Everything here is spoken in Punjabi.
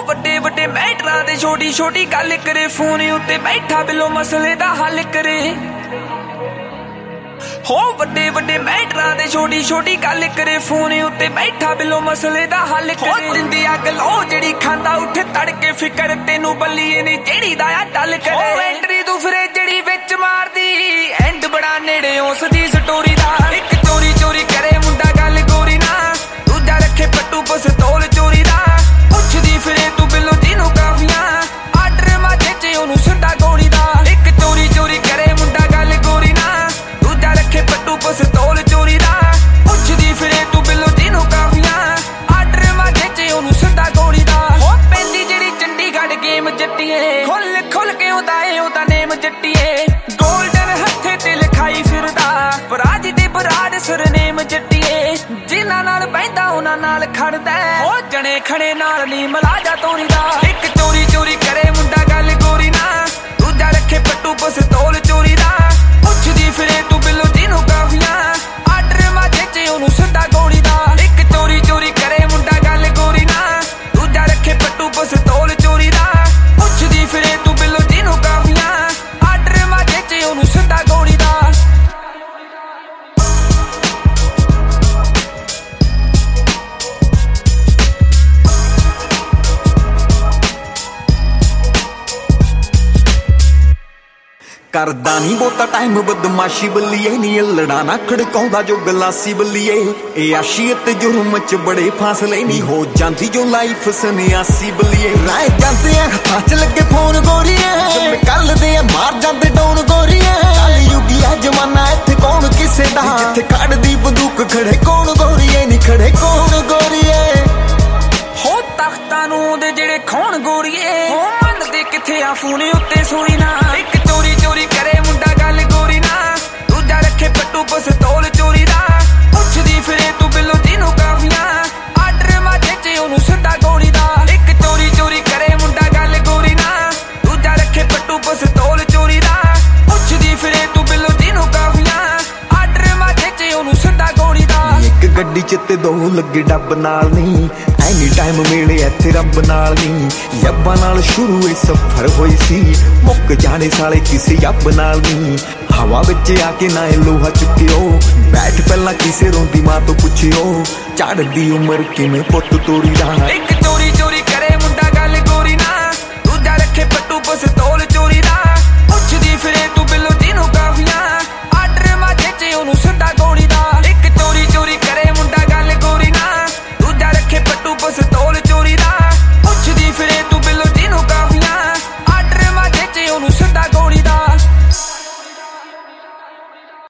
ਵੱਡੇ ਵੱਡੇ ਮੈਟਰਾਂ ਦੇ ਛੋਟੀ ਛੋਟੀ ਗੱਲ ਕਰੇ, ਫੋਨ ਉੱਤੇ ਬੈਠਾ ਬਿਲੋ ਮਸਲੇ ਦਾ ਹੱਲ ਕਰੇ। ਹੋ ਵੱਡੇ ਵੱਡੇ ਮੈਟਰਾਂ ਦੇ ਛੋਟੀ ਛੋਟੀ ਗੱਲ ਕਰੇ, ਫੋਨ ਉੱਤੇ ਬੈਠਾ ਬਿਲੋ ਮਸਲੇ ਦਾ ਹੱਲ ਕਰੇ। ਹੋ ਦਿੰਦੀ ਅੱਗ ਲੋ ਜਿਹੜੀ ਖਾਂਦਾ ਉੱਠ ਤੜਕੇ, ਫਿਕਰ ਤੈਨੂੰ ਬੱਲੀਏ ਨੀ ਜਿਹੜੀ ਦਾ ਆ ਟੱਲ ਕਰੇ। ਐਂਟਰੀ ਤੂੰ ਫਿਰੇ ਜਿਹੜੀ ਵਿੱਚ ਮਾਰਦੀ, ਐਂਡ ਬੜਾ ਨੇੜੇ ਉਸ ਦੀ ਸਟੋਰੀ ਦਾ। ਇੱਕ ਚੋਰੀ ਚੋਰੀ ਕਰੇ ਮੁੰਡਾ ਗੱਲ ਗੋਰੀ ਨਾ, ਦੂਜਾ ਰੱਖੇ ਪੱਟੂ ਪਿਸਤੌਲ ਚੋਰੀ ਦਾ। ਪੁੱਛਦੀ ਫਿਰੇ ਤੂੰ ਬਿੱਲੋ ਜਿਹਨੂੰ ਕਾਫੀਆਂ, ਆਰਡਰ ਮਾਝੇ ਚ ਉਹਨੂੰ ਸਿੱਧਾ ਗੋਲੀ ਦਾ। ਇੱਕ ਚੋਰੀ ਚੋਰੀ ਕਰੇ ਮੁੰਡਾ ਗੱਲ ਗੋਰੀ ਨਾ, ਦੂਜਾ ਰੱਖੇ ਪੱਟੂ ਪਿਸਤੌਲ ਚੋਰੀ ਦਾ। ਪੁੱਛਦੀ ਫਿਰੇ ਤੂੰ ਬਿੱਲੋ ਜਿਹਨੂੰ ਕਾਫੀਆਂ, ਆਰਡਰ ਮਾਝੇ ਚ ਉਹਨੂੰ ਸਿੱਧਾ ਗੋਲੀ ਦਾ। ਹੋ ਪੈਂਦੀ ਜਿਹੜੀ ਚੰਡੀਗੜ੍ਹ ਗੇਮ ਜੱਟੀਏ, ਖੁੱਲ ਖੁੱਲ ਕੇ ਉਹਦਾ ਨੇਮ ਜੱਟੀਏ। ਗੋਲਡਨ ਹੱਥੇ ਤੇ ਲਿਖਾਈ ਫਿਰਦਾ, ਬਰਾਜ ਦੇ ਬਰਾੜ ਸਰਨੇਮ ਜੱਟੀਏ। ਜਿਨ੍ਹਾਂ ਨਾਲ ਬਹਿੰਦਾ ਉਹਨਾਂ ਨਾਲ ਖੜਦਾ, ਹੋ ਜਣੇ ਖੜੇ ਨਾਲ ਨੀ ਮਲਾਜਾ ਤੋਰੀ ਦਾ। ਇੱਕ ਚੋਰੀ ਚੋਰੀ ਕਰੇ ਮੁੰਡਾ ਗੱਲ ਗੋਰੀ ਨਾ, ਦੂਜਾ ਰੱਖੇ ਪੱਟੂ ਪਿਸਤੌਲ ਚੋਰੀ ਦਾ। ਪੁੱਛਦੀ ਫਿਰੇ ਤੂੰ ਬਿੱਲੋ ਜਿਹਨੂੰ ਕਾਫੀਆਂ, ਆਰਡਰ ਮਾਝੇ ਚ ਉਹਨੂੰ ਸਿੱਧਾ ਗੋਲੀ ਦਾ। ਇੱਕ ਚੋਰੀ ਚੋਰੀ ਕਰੇ ਮੁੰਡਾ ਗੱਲ ਗੋਰੀ ਨਾ, ਦੂਜਾ ਰੱਖੇ ਪੱਟੂ ਪਿਸਤੌਲ ਚੋਰੀ ਦਾ। ਪੁੱਛਦੀ ਫਿਰੇ ਤੂੰ ਬਿੱਲੋ ਜਿਹਨੂੰ ਕਾਫੀਆਂ, ਆਰਡਰ ਮਾਝੇ ਚ ਉਹਨੂੰ ਸਿੱਧਾ ਗੋਲੀ ਦਾ। ਕਰਦਾ ਨੀ ਬਹੁਤਾ ਟਾਈਮ ਬਦਮਾਸ਼ੀ ਬੱਲੀਏ, ਨੀ ਲੜਾ ਨਾ ਖੜਕਾਉਂਦਾ ਜੋ ਗਲਾਸੀ ਬੱਲੀਏ। ਇਹ ਆਸ਼ੀਅਤ ਜੁਰਮ ਚ ਬੜੇ ਫਾਸਲੇ, ਨੀ ਹੋ ਜਾਂਦੀ ਜੋ ਲਾਈਫ ਸੰਨਿਆਸੀ ਬੱਲੀਏ। ਰਾਹ ਜਾਂਦੇ ਆ ਹੱਥਾਂ ਚ ਲੱਗੇ ਫੋਨ ਗੋਰੀਏ, ਕੱਲਦੇ ਆ ਮਾਰ ਜਾਂਦੇ ਡੋਨ ਗੋਰੀਏ। ਕੱਲ ਯੁਗੀ ਆ ਜਮਾਨਾ ਇੱਥੇ ਕੌਣ ਕਿਸੇ ਦਾ, ਜਿੱਥੇ ਕੱਢਦੀ ਬੰਦੂਕ ਖੜੇ ਕੌਣ ਗੋਰੀਏ, ਨੀ ਖੜੇ ਕੌਣ ਗੋਰੀਏ। ਹੋ ਤਖਤਾਂ ਨੂੰ ਦੇ ਜਿਹੜੇ ਖੌਣ ਗੋਰੀਏ, ਹੋ ਮੰਨਦੇ ਕਿੱਥੇ ਆ ਫੋਨ ਉੱਤੇ ਸੋਈ ਨਾ। ਇੱਕ ਚੋਰੀ ਚੋਰੀ ਕਰੇ ਮੁੰਡਾ ਗੱਲ ਗੋਰੀ ਨਾ, ਦੂਜਾ ਰੱਖੇ ਪੱਟੂ ਪਿਸਤੌਲ ਚੋਰੀ ਦਾ। ਪੁੱਛਦੀ ਫਿਰੇ ਤੂੰ ਬਿੱਲੋ ਜਿਹਨੂੰ ਕਾਫੀਆਂ, ਆਰਡਰ ਮਾਝੇ ਚ ਉਹਨੂੰ ਸਿੱਧਾ ਗੋਲੀ ਦਾ। ਇੱਕ ਚੋਰੀ ਚੋਰੀ ਕਰੇ ਮੁੰਡਾ ਗੱਲ ਗੋਰੀ ਨਾ, ਦੂਜਾ ਰੱਖੇ ਪੱਟੂ ਪਿਸਤੌਲ ਚੋਰੀ ਦਾ। ਪੁੱਛਦੀ ਫਿਰੇ ਤੂੰ ਬਿੱਲੋ ਜਿਹਨੂੰ ਕਾਫੀਆਂ, ਆਰਡਰ ਮਾਝੇ ਚ ਉਹਨੂੰ ਸਿੱਧਾ ਗੋਲੀ ਦਾ। ਇੱਕ ਗੱਡੀ ਚ ਤੇ ਦੋ ਲੱਗੇ ਡੱਬ ਨਾਲ ਨੀ, ਐਨੀ ਟਾਈਮ ਮਿਲੇ ਇੱਥੇ ਰੱਬ ਨਾਲ ਨੀ। ਯੱਬਾਂ ਨਾਲ ਸ਼ੁਰੂ ਇਹ ਸਫ਼ਰ ਹੋਈ ਸੀ, ਮੁੱਕ ਜਾਣੇ ਸਾਲੇ ਕਿਸੇ ਯੱਬ ਨਾਲ ਨੀ। ਹਵਾ ਵਿੱਚ ਆ ਕੇ ਨਾ ਇਹ ਲੋਹਾ ਚੁੱਕਿਓ, ਬੈਠ ਪਹਿਲਾਂ ਕਿਸੇ ਰੋਂਦੀ ਮਾਂ ਤੋਂ ਪੁੱਛਿਓ, ਚੜ੍ਹਦੀ ਉਮਰ ਕਿਵੇਂ ਪੁੱਤ ਤੋਰੀ ਦਾ। ਇੱਕ ਚੋਰੀ ਚੋਰੀ ਕਰੇ ਮੁੰਡਾ ਗੱਲ ਗੋਰੀ ਨਾ, ਦੂਜਾ ਰੱਖੇ ਪੱਟੂ ਪਿਸਤੌਲ